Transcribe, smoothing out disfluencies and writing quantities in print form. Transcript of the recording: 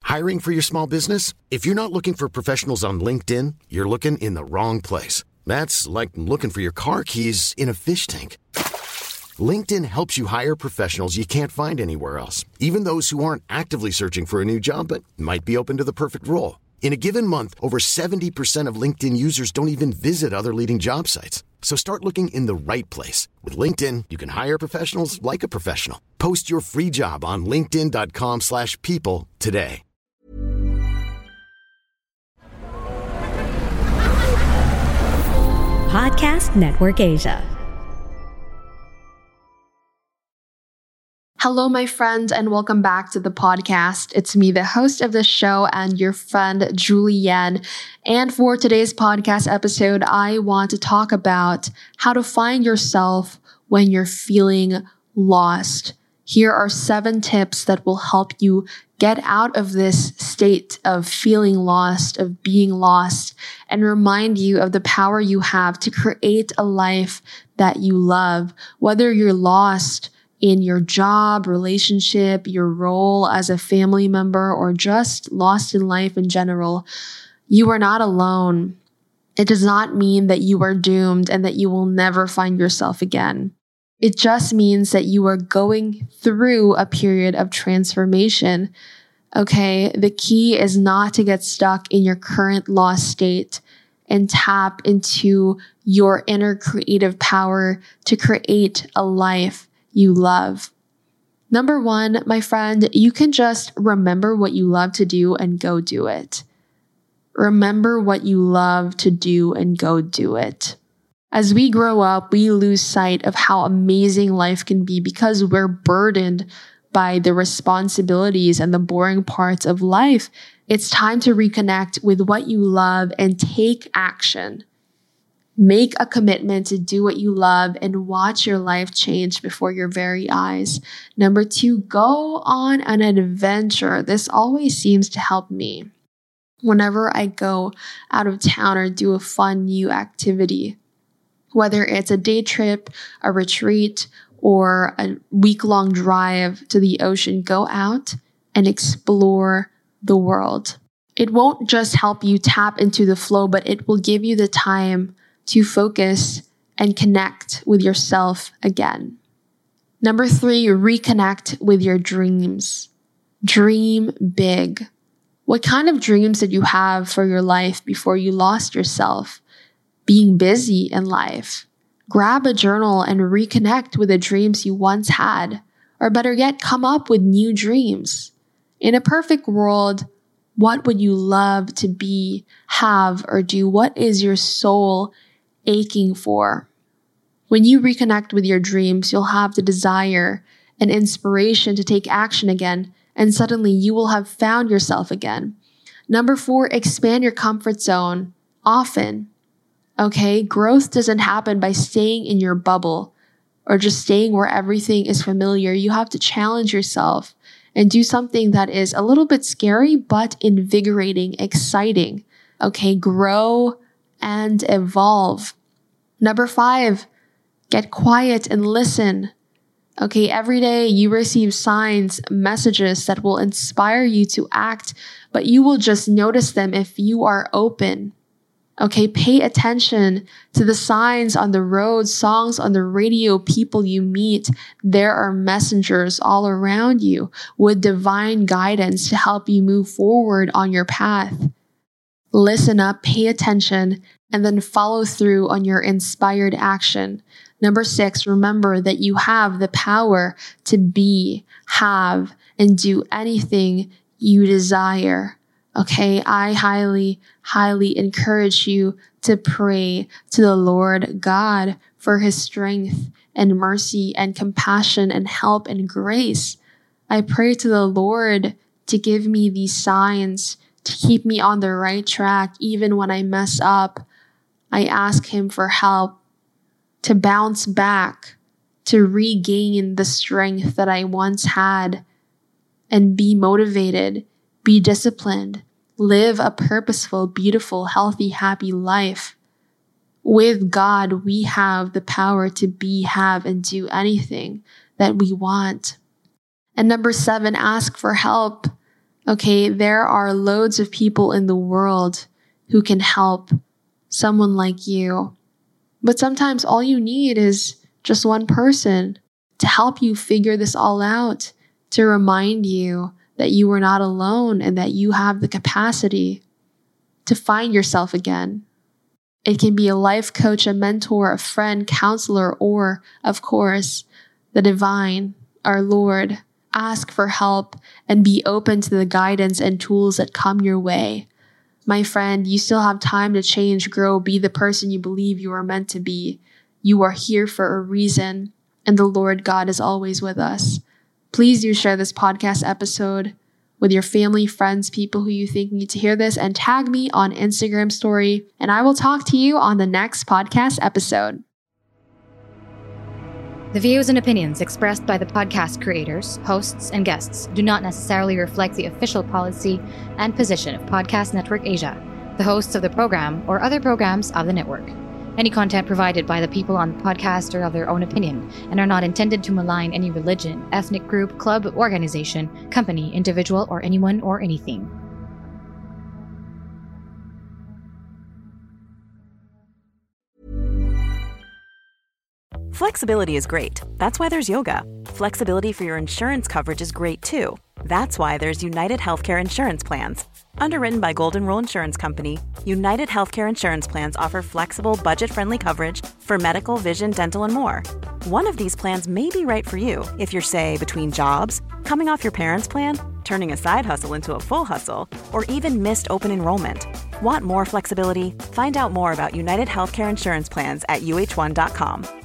Hiring for your small business? If you're not looking for professionals on LinkedIn, you're looking in the wrong place. That's like looking for your car keys in a fish tank. LinkedIn helps you hire professionals you can't find anywhere else, even those who aren't actively searching for a new job but might be open to the perfect role. In a given month, over 70% of LinkedIn users don't even visit other leading job sites. So start looking in the right place. With LinkedIn, you can hire professionals like a professional. Post your free job on linkedin.com/people today. Podcast Network Asia. Hello, my friend, and welcome back to the podcast. It's me, the host of the show, and your friend, Julie Yan. And for today's podcast episode, I want to talk about how to find yourself when you're feeling lost. Here are 7 tips that will help you get out of this state of feeling lost, of being lost, and remind you of the power you have to create a life that you love. Whether you're lost in your job, relationship, your role as a family member, or just lost in life in general, you are not alone. It does not mean that you are doomed and that you will never find yourself again. It just means that you are going through a period of transformation. Okay, the key is not to get stuck in your current lost state and tap into your inner creative power to create a life you love. Number 1, my friend, you can just remember what you love to do and go do it. Remember what you love to do and go do it. As we grow up, we lose sight of how amazing life can be because we're burdened by the responsibilities and the boring parts of life. It's time to reconnect with what you love and take action. Make a commitment to do what you love and watch your life change before your very eyes. Number 2, go on an adventure. This always seems to help me whenever I go out of town or do a fun new activity. Whether it's a day trip, a retreat, or a week-long drive to the ocean, go out and explore the world. It won't just help you tap into the flow, but it will give you the time to focus and connect with yourself again. Number 3, reconnect with your dreams. Dream big. What kind of dreams did you have for your life before you lost yourself? Being busy in life. Grab a journal and reconnect with the dreams you once had. Or better yet, come up with new dreams. In a perfect world, what would you love to be, have, or do? What is your soul aching for? When you reconnect with your dreams, you'll have the desire and inspiration to take action again, and suddenly you will have found yourself again. Number 4, expand your comfort zone often. Okay, growth doesn't happen by staying in your bubble or just staying where everything is familiar. You have to challenge yourself and do something that is a little bit scary, but invigorating, exciting. Okay, grow and evolve. Number 5, get quiet and listen. Okay, every day you receive signs, messages that will inspire you to act, but you will just notice them if you are open. Okay, pay attention to the signs on the road, songs on the radio, people you meet. There are messengers all around you with divine guidance to help you move forward on your path. Listen up, pay attention, and then follow through on your inspired action. Number 6, remember that you have the power to be, have, and do anything you desire. Okay, I highly, highly encourage you to pray to the Lord God for His strength and mercy and compassion and help and grace. I pray to the Lord to give me these signs, to keep me on the right track even when I mess up. I ask Him for help to bounce back, to regain the strength that I once had, and be motivated, be disciplined, live a purposeful, beautiful, healthy, happy life. With God, we have the power to be, have, and do anything that we want. And number 7, ask for help. Okay, there are loads of people in the world who can help someone like you. But sometimes all you need is just one person to help you figure this all out, to remind you that you are not alone and that you have the capacity to find yourself again. It can be a life coach, a mentor, a friend, counselor, or, of course, the divine, our Lord. Ask for help and be open to the guidance and tools that come your way. My friend, you still have time to change, grow, be the person you believe you are meant to be. You are here for a reason, and the Lord God is always with us. Please do share this podcast episode with your family, friends, people who you think need to hear this, and tag me on Instagram story, and I will talk to you on the next podcast episode. The views and opinions expressed by the podcast creators, hosts, and guests do not necessarily reflect the official policy and position of Podcast Network Asia, the hosts of the program, or other programs of the network. Any content provided by the people on the podcast are of their own opinion and are not intended to malign any religion, ethnic group, club, organization, company, individual, or anyone or anything. Flexibility is great. That's why there's yoga. Flexibility for your insurance coverage is great too. That's why there's United Healthcare Insurance Plans. Underwritten by Golden Rule Insurance Company, United Healthcare Insurance Plans offer flexible, budget-friendly coverage for medical, vision, dental, and more. One of these plans may be right for you if you're, say, between jobs, coming off your parents' plan, turning a side hustle into a full hustle, or even missed open enrollment. Want more flexibility? Find out more about United Healthcare Insurance Plans at uh1.com.